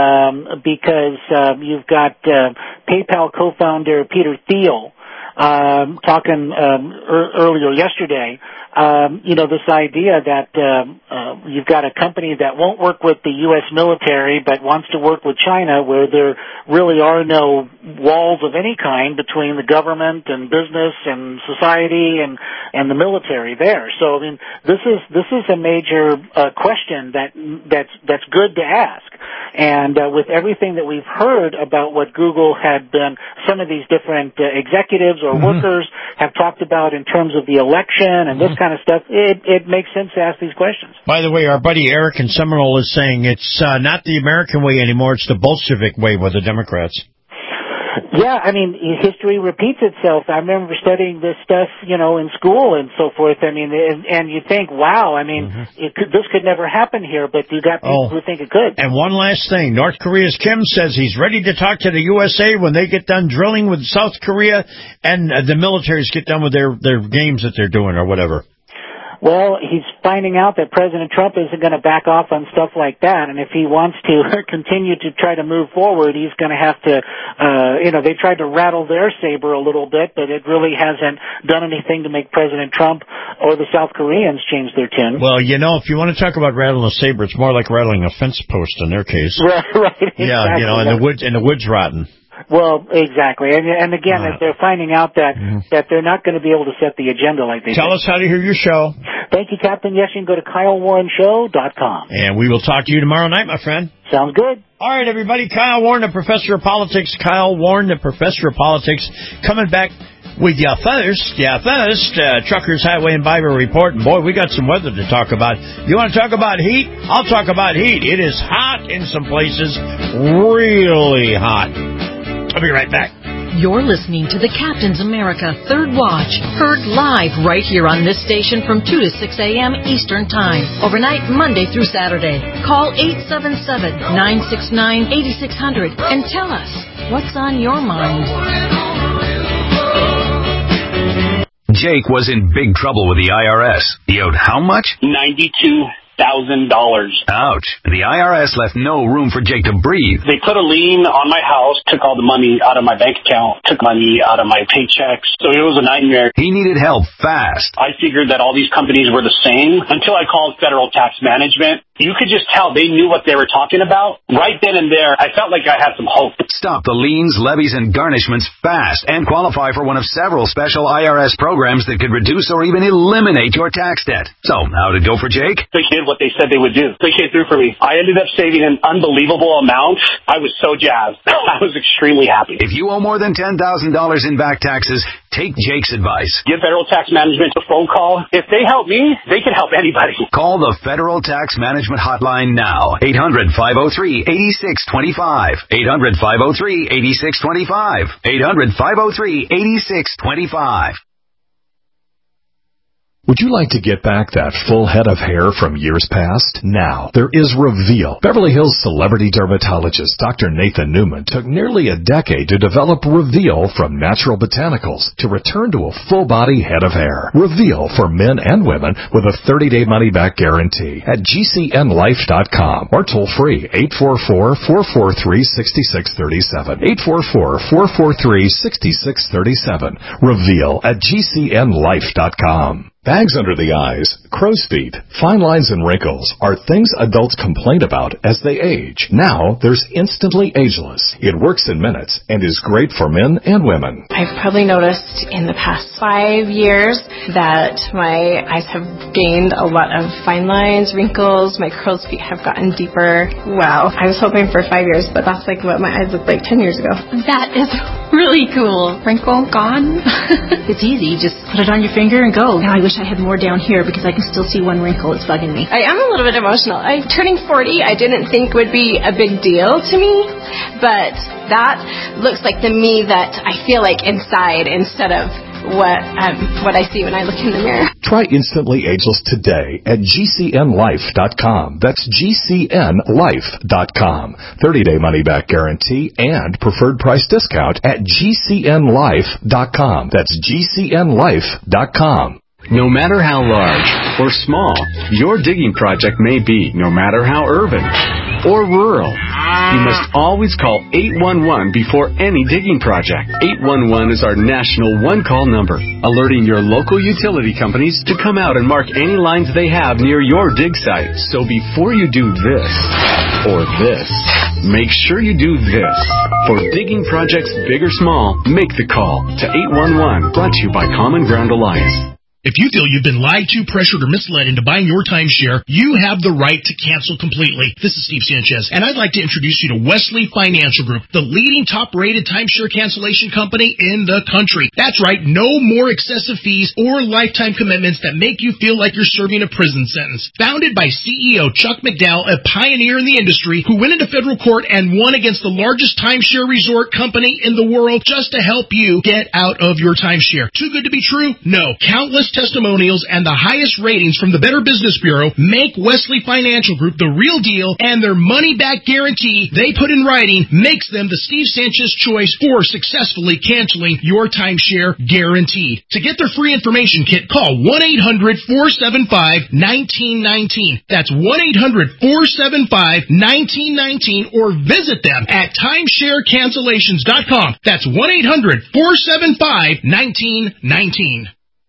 um, because um, you've got uh, PayPal co-founder Peter Thiel Um, talking um, er- earlier yesterday, um, you know, this idea that um, uh, you've got a company that won't work with the U S military but wants to work with China, where there really are no walls of any kind between the government and business and society and and the military there. So, I mean, this is this is a major uh, question that that's that's good to ask. And uh, with everything that we've heard about what Google had been, some of these different uh, executives or mm-hmm. workers have talked about in terms of the election and mm-hmm. this kind of stuff, it, it makes sense to ask these questions. By the way, our buddy Eric in Seminole is saying it's uh, not the American way anymore, it's the Bolshevik way with the Democrats. Yeah, I mean, history repeats itself. I remember studying this stuff, you know, in school and so forth. I mean, and, and you think, wow, I mean, mm-hmm. it could, this could never happen here, but you got people oh. who think it could. And one last thing, North Korea's Kim says he's ready to talk to the U S A when they get done drilling with South Korea and the militaries get done with their, their games that they're doing or whatever. Well, he's finding out that President Trump isn't going to back off on stuff like that, and if he wants to continue to try to move forward, he's going to have to, uh, you know, they tried to rattle their saber a little bit, but it really hasn't done anything to make President Trump or the South Koreans change their tune. Well, you know, if you want to talk about rattling a saber, it's more like rattling a fence post in their case. Right, right. Yeah, exactly. you know, and the woods, and the wood's rotten. Well, exactly. And, and again, uh, they're finding out that, mm-hmm. that they're not going to be able to set the agenda like they Tell did. us how to hear your show. Thank you, Captain. Yes, you can go to Kyle Warren Show dot com. And we will talk to you tomorrow night, my friend. Sounds good. All right, everybody. Kyle Warren, the Professor of Politics. Kyle Warren, the Professor of Politics, coming back with you first. Yeah, first, uh, Truckers, Highway, and Bible Report. And, boy, we got some weather to talk about. You want to talk about heat? I'll talk about heat. It is hot in some places, really hot. I'll be right back. You're listening to the Captain's America Third Watch, heard live right here on this station from two to six a.m. Eastern Time, overnight Monday through Saturday. Call eight seven seven, nine six nine, eight six zero zero and tell us what's on your mind. Jake was in big trouble with the I R S. He owed how much? ninety-two thousand dollars. Ouch. The I R S left no room for Jake to breathe. They put a lien on my house, took all the money out of my bank account, took money out of my paychecks. So it was a nightmare. He needed help fast. I figured that all these companies were the same until I called Federal Tax Management. You could just tell they knew what they were talking about. Right then and there, I felt like I had some hope. Stop the liens, levies, and garnishments fast and qualify for one of several special I R S programs that could reduce or even eliminate your tax debt. So, how did it go for Jake? They did what they said they would do. They came through for me. I ended up saving an unbelievable amount. I was so jazzed. I was extremely happy. If you owe more than ten thousand dollars in back taxes, Take Jake's advice. Give Federal Tax Management a phone call. If they help me, they can help anybody. Call the Federal Tax Management Hotline now. eight hundred, five oh three, eight six two five. eight hundred, five oh three, eight six two five. eight hundred, five oh three, eight six two five. Would you like to get back that full head of hair from years past? Now, there is Reveal. Beverly Hills celebrity dermatologist Doctor Nathan Newman took nearly a decade to develop Reveal from natural botanicals to return to a full-body head of hair. Reveal for men and women with a thirty-day money-back guarantee at G C N life dot com or toll-free eight four four, four four three, six six three seven. eight four four, four four three, six six three seven. Reveal at G C N life dot com. Bags under the eyes, crow's feet, fine lines and wrinkles are things adults complain about as they age. Now, there's Instantly Ageless. It works in minutes and is great for men and women. I've probably noticed in the past five years that my eyes have gained a lot of fine lines, wrinkles, my crow's feet have gotten deeper. Wow. I was hoping for five years, but that's like what my eyes looked like ten years ago. That is really cool. Wrinkle gone. It's easy. Just put it on your finger and go. Now I wish I had more down here because I can still see one wrinkle. It's bugging me. I am a little bit emotional. I turning forty, I didn't think would be a big deal to me, but that looks like the me that I feel like inside instead of what um, what I see when I look in the mirror. Try Instantly Ageless today at G C N life dot com. That's G C N life dot com. thirty-day money-back guarantee and preferred price discount at G C N life dot com. That's G C N life dot com. No matter how large or small your digging project may be, no matter how urban or rural, you must always call eight one one before any digging project. eight one one is our national one-call number, alerting your local utility companies to come out and mark any lines they have near your dig site. So before you do this or this, make sure you do this. For digging projects big or small, make the call to eight one one, brought to you by Common Ground Alliance. If you feel you've been lied to, pressured, or misled into buying your timeshare, you have the right to cancel completely. This is Steve Sanchez, and I'd like to introduce you to Wesley Financial Group, the leading top-rated timeshare cancellation company in the country. That's right, no more excessive fees or lifetime commitments that make you feel like you're serving a prison sentence. Founded by C E O Chuck McDowell, a pioneer in the industry who went into federal court and won against the largest timeshare resort company in the world just to help you get out of your timeshare. Too good to be true? No. Countless testimonials and the highest ratings from the Better Business Bureau make Wesley Financial Group the real deal, and their money-back guarantee they put in writing makes them the Steve Sanchez choice for successfully canceling your timeshare guarantee. To get their free information kit, call one eight hundred, four seven five, one nine one nine. That's one eight hundred, four seven five, one nine one nine, or visit them at timeshare cancellations dot com. That's one eight hundred, four seven five, one nine one nine.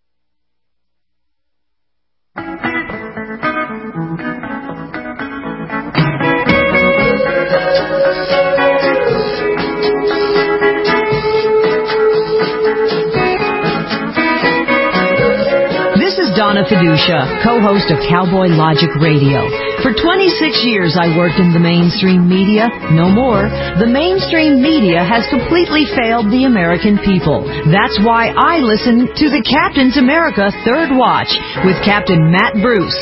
This is Donna Fiducia, co-host of Cowboy Logic Radio. For twenty-six years I worked in the mainstream media. No more. The mainstream media has completely failed the American people. That's why I listen to the Captain's America Third Watch with Captain Matt Bruce.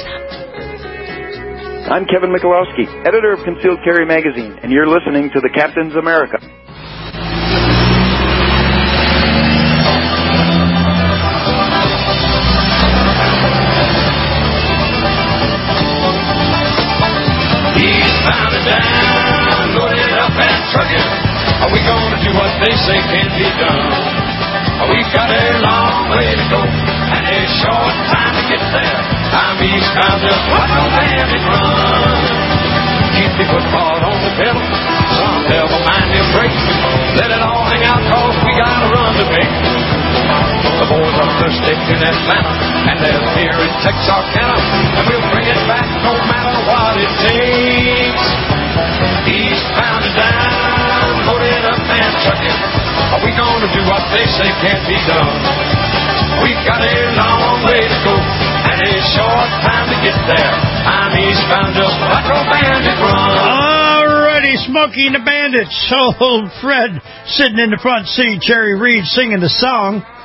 I'm Kevin Michalowski, editor of Concealed Carry Magazine, and you're listening to the Captain's America. Eastbound and down, loaded up and trucking. Are we gonna do what they say can't be done? We've got a long way to go and a short time to get there. I'm eastbound, just like a bandit run. Keep your foot hard on the pedal, some devil mind your brakes. Let it all hang out, cause we got a run to make. The boys are thirsty in Atlanta, and they're here in Texarkana, and we'll bring it back no matter what it takes. Eastbound and down, loaded up and trucking. Are we gonna do what they say can't be done? We've got a long way to go and a short time to get there. I'm eastbound just like a bandit run. Alrighty, Smokey and the Bandits. Old Fred sitting in the front seat, Jerry Reed singing the song.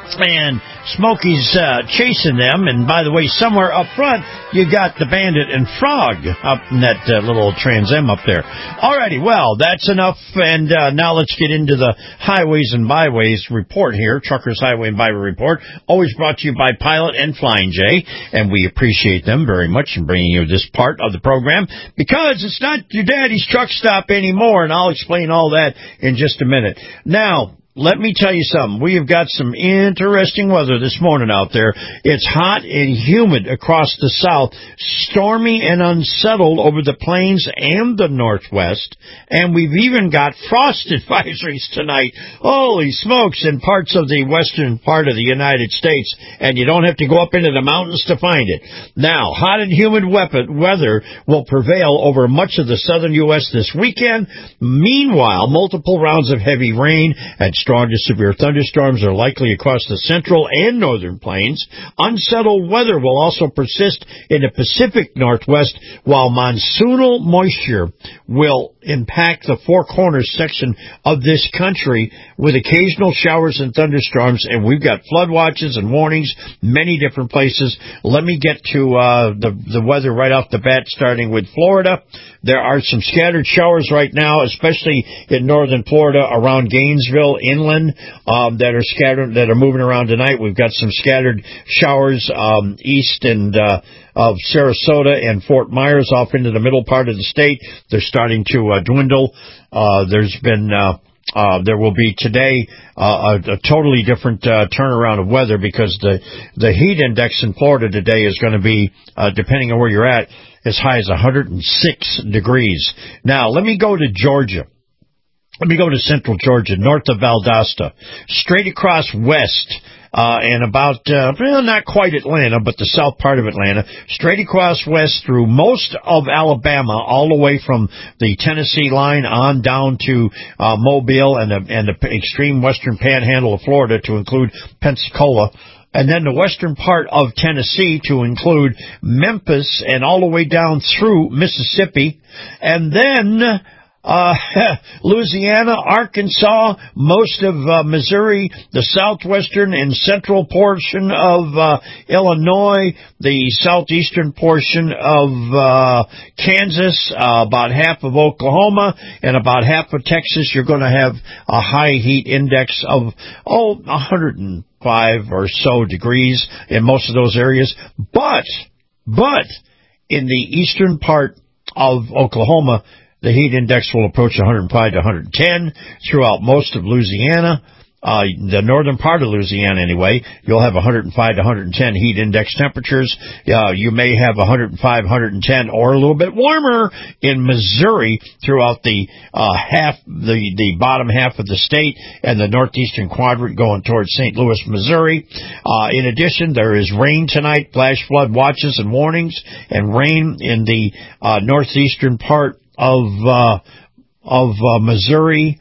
And Smokey's uh, chasing them. And by the way, somewhere up front, you got the Bandit and Frog up in that uh, little Trans Am up there. Alrighty, well, that's enough. And uh, now let's get into the Highways and Byways report here. Truckers Highway and Byway report. Always brought to you by Pilot and Flying J. And we appreciate them very much in bringing you this part of the program, because it's not your daddy's truck stop anymore. And I'll explain all that in just a minute. Now, let me tell you something. We have got some interesting weather this morning out there. It's hot and humid across the south, stormy and unsettled over the plains and the northwest, and we've even got frost advisories tonight. Holy smokes, in parts of the western part of the United States, and you don't have to go up into the mountains to find it. Now, hot and humid weather will prevail over much of the southern U S this weekend. Meanwhile, multiple rounds of heavy rain and strong to severe thunderstorms are likely across the central and northern plains. Unsettled weather will also persist in the Pacific Northwest, while monsoonal moisture will impact the Four Corners section of this country with occasional showers and thunderstorms, and we've got flood watches and warnings many different places. Let me get to uh, the, the weather right off the bat, starting with Florida. There are some scattered showers right now, especially in northern Florida around Gainesville, inland, um, that are scattered, that are moving around tonight. We've got some scattered showers um, east and uh, of Sarasota and Fort Myers off into the middle part of the state. They're starting to uh, dwindle. Uh, there's been... Uh, Uh, there will be today uh, a, a totally different uh, turnaround of weather, because the the heat index in Florida today is going to be, uh, depending on where you're at, as high as one hundred six degrees. Now, let me go to Georgia. Let me go to central Georgia, north of Valdosta, straight across west, uh, and about, uh, well, not quite Atlanta, but the south part of Atlanta, straight across west through most of Alabama, all the way from the Tennessee line on down to, uh, Mobile and the, and the extreme western panhandle of Florida to include Pensacola. And then the western part of Tennessee to include Memphis and all the way down through Mississippi. And then, Uh, Louisiana, Arkansas, most of uh, Missouri, the southwestern and central portion of uh, Illinois, the southeastern portion of uh, Kansas, uh, about half of Oklahoma, and about half of Texas. You're going to have a high heat index of, oh, one hundred five or so degrees in most of those areas. But, but, in the eastern part of Oklahoma, the heat index will approach one hundred five to one hundred ten throughout most of Louisiana. Uh, the northern part of Louisiana, anyway, you'll have one hundred five to one hundred ten heat index temperatures. Uh, you may have one hundred five, one hundred ten, or a little bit warmer in Missouri throughout the uh, half, the the bottom half of the state and the northeastern quadrant going towards Saint Louis, Missouri. Uh, in addition, there is rain tonight, flash flood watches and warnings, and rain in the uh, northeastern part of uh, of uh, Missouri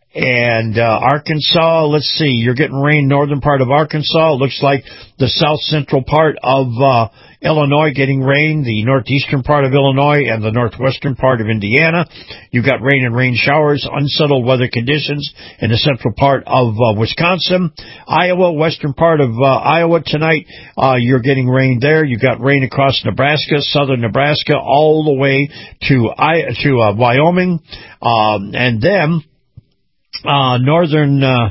and uh, Arkansas. Let's see, you're getting rain northern part of Arkansas. It looks like the south central part of uh, Illinois getting rain, the northeastern part of Illinois and the northwestern part of Indiana. You've got rain and rain showers, unsettled weather conditions in the central part of uh, Wisconsin. Iowa, western part of uh, Iowa tonight, uh, you're getting rain there. You've got rain across Nebraska, southern Nebraska, all the way to, I- to uh, Wyoming. Um, and then uh, northern... Uh,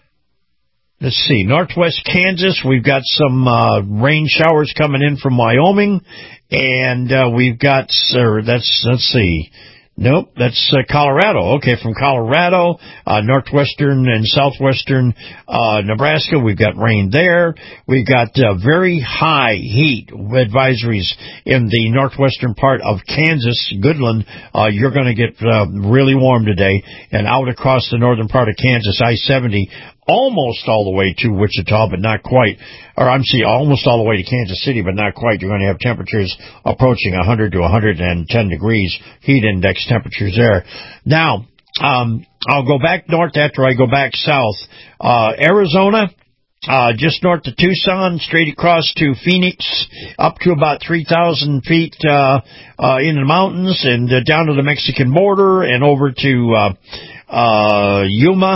Let's see, northwest Kansas, we've got some uh, rain showers coming in from Wyoming, and uh, we've got, uh, that's, let's see, nope, that's uh, Colorado. Okay, from Colorado, uh, northwestern and southwestern uh, Nebraska, we've got rain there. We've got uh, very high heat advisories in the northwestern part of Kansas, Goodland. Uh, you're going to get uh, really warm today, and out across the northern part of Kansas, I seventy, almost all the way to Wichita, but not quite. Or I'm saying almost all the way to Kansas City, but not quite. You're going to have temperatures approaching one hundred to one hundred ten degrees, heat index temperatures there. Now, um, I'll go back north after I go back south. Uh, Arizona, uh, just north of Tucson, straight across to Phoenix, up to about three thousand feet uh, uh, in the mountains, and uh, down to the Mexican border, and over to uh, uh, Yuma.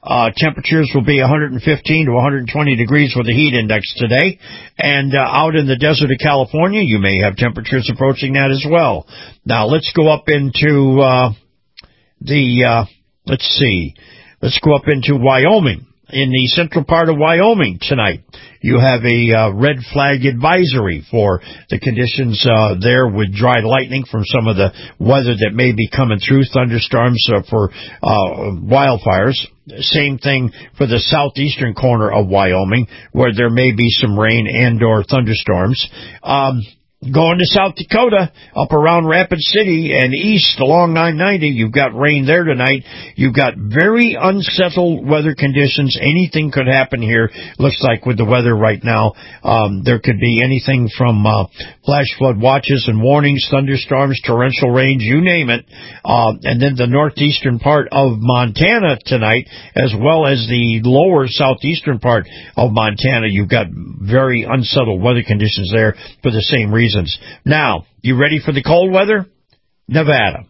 Uh, temperatures will be one hundred fifteen to one hundred twenty degrees with the heat index today. And uh, out in the desert of California, you may have temperatures approaching that as well. Now, let's go up into uh, the, uh, let's see, let's go up into Wyoming. In the central part of Wyoming tonight, you have a uh, red flag advisory for the conditions uh, there with dry lightning from some of the weather that may be coming through, thunderstorms uh, for uh, wildfires. Same thing for the southeastern corner of Wyoming, where there may be some rain and or thunderstorms. Um, Going to South Dakota, up around Rapid City and east along nine ninety, you've got rain there tonight. You've got very unsettled weather conditions. Anything could happen here. Looks like with the weather right now, um, there could be anything from uh, flash flood watches and warnings, thunderstorms, torrential rains, you name it. Uh, and then the northeastern part of Montana tonight, as well as the lower southeastern part of Montana, you've got very unsettled weather conditions there for the same reason. Now, you ready for the cold weather? Nevada.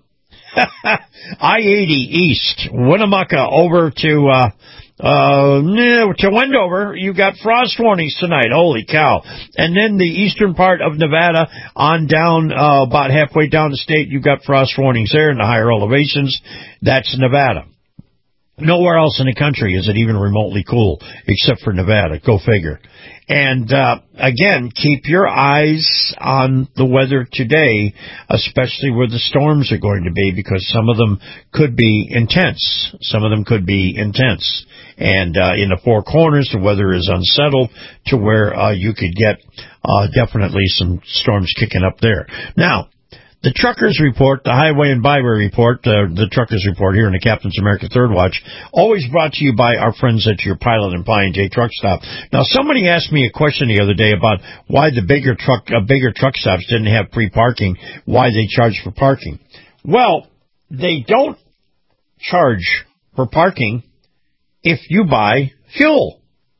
I eighty east, Winnemucca over to, uh, uh, to Wendover. You got frost warnings tonight. Holy cow. And then the eastern part of Nevada on down, uh, about halfway down the state, you got frost warnings there in the higher elevations. That's Nevada. Nowhere else in the country is it even remotely cool, except for Nevada. Go figure. And, uh, again, keep your eyes on the weather today, especially where the storms are going to be, because some of them could be intense. Some of them could be intense. And, uh, in the Four Corners, the weather is unsettled to where, uh, you could get, uh, definitely some storms kicking up there. Now, the Truckers Report, the Highway and Byway Report, uh, the Truckers Report here in the Captain's America Third Watch, always brought to you by our friends at your Pilot and Flying J Truck Stop. Now, somebody asked me a question the other day about why the bigger truck, uh, bigger truck stops didn't have free parking, why they charge for parking. Well, they don't charge for parking if you buy fuel.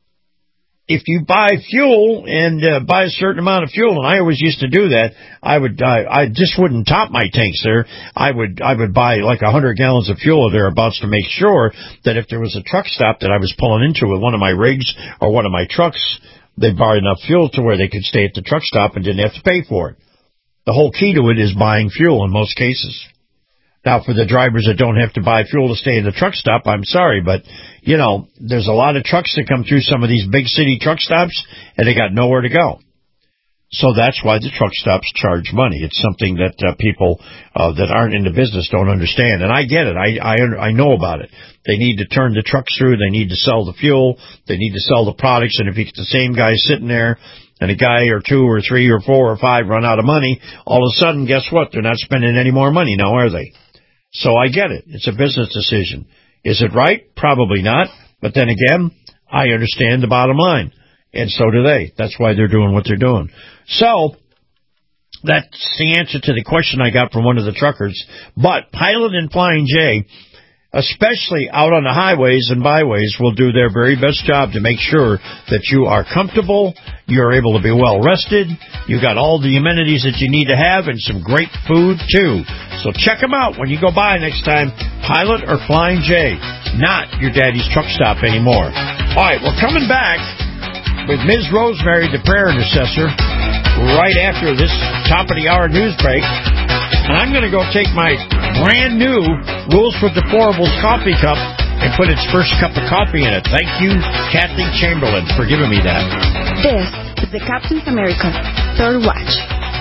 If you buy fuel and uh, buy a certain amount of fuel, and I always used to do that, I would, uh, I just wouldn't top my tanks there. I would, I would buy like a hundred gallons of fuel or thereabouts to make sure that if there was a truck stop that I was pulling into with one of my rigs or one of my trucks, they borrowed enough fuel to where they could stay at the truck stop and didn't have to pay for it. The whole key to it is buying fuel in most cases. Now, for the drivers that don't have to buy fuel to stay in the truck stop, I'm sorry, but, you know, there's a lot of trucks that come through some of these big city truck stops, and they got nowhere to go. So that's why the truck stops charge money. It's something that uh, people uh, that aren't in the business don't understand, and I get it. I, I I know about it. They need to turn the trucks through. They need to sell the fuel. They need to sell the products, and if you get the same guy sitting there, and a guy or two or three or four or five run out of money, all of a sudden, guess what? They're not spending any more money now, are they? So I get it. It's a business decision. Is it right? Probably not. But then again, I understand the bottom line. And so do they. That's why they're doing what they're doing. So that's the answer to the question I got from one of the truckers. But Pilot and Flying J, especially out on the highways and byways, will do their very best job to make sure that you are comfortable, you're able to be well rested, you got all the amenities that you need to have, and some great food, too. So check them out when you go by next time, Pilot or Flying J, not your daddy's truck stop anymore. All right, we're coming back with Miz Rosemary, the prayer intercessor, right after this top-of-the-hour news break. And I'm going to go take my brand new Rules for Deplorables coffee cup and put its first cup of coffee in it. Thank you, Kathy Chamberlain, for giving me that. This is the Captain's America Third Watch.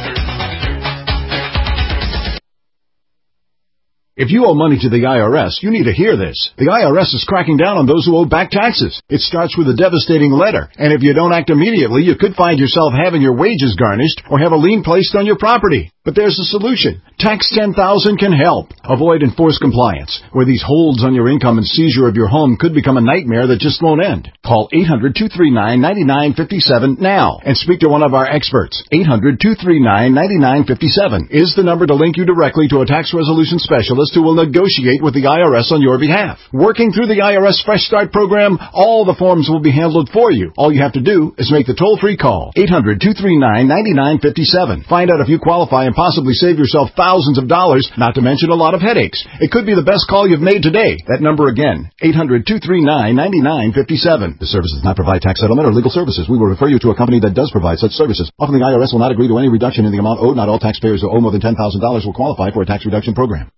If you owe money to the I R S, you need to hear this. The I R S is cracking down on those who owe back taxes. It starts with a devastating letter, and if you don't act immediately, you could find yourself having your wages garnished or have a lien placed on your property. But there's a solution. Tax ten thousand can help. Avoid enforced compliance, where these holds on your income and seizure of your home could become a nightmare that just won't end. Call eight hundred, two three nine, nine nine five seven now and speak to one of our experts. eight hundred, two three nine, nine nine five seven is the number to link you directly to a tax resolution specialist who will negotiate with the I R S on your behalf. Working through the I R S Fresh Start program, all the forms will be handled for you. All you have to do is make the toll-free call. eight hundred, two three nine, nine nine five seven. Find out if you qualify and possibly save yourself thousands of dollars, not to mention a lot of headaches. It could be the best call you've made today. That number again, eight hundred, two three nine, nine nine five seven. The service does not provide tax settlement or legal services. We will refer you to a company that does provide such services. Often the I R S will not agree to any reduction in the amount owed. Not all taxpayers who owe more than ten thousand dollars will qualify for a tax reduction program.